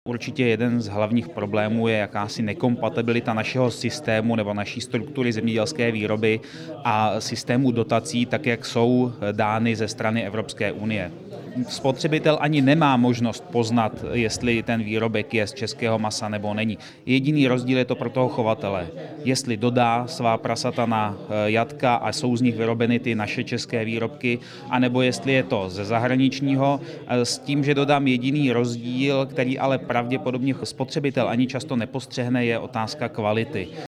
Určitě jeden z hlavních problémů je jakási nekompatibilita našeho systému nebo naší struktury zemědělské výroby a systému dotací, tak jak jsou dány ze strany Evropské unie. Spotřebitel ani nemá možnost poznat, jestli ten výrobek je z českého masa nebo není. Jediný rozdíl je to pro toho chovatele. Jestli dodá svá prasata na jatka a jsou z nich vyrobeny ty naše české výrobky, anebo jestli je to ze zahraničního, s tím, že dodám jediný rozdíl, který ale pravděpodobně spotřebitel ani často nepostřehne, je otázka kvality.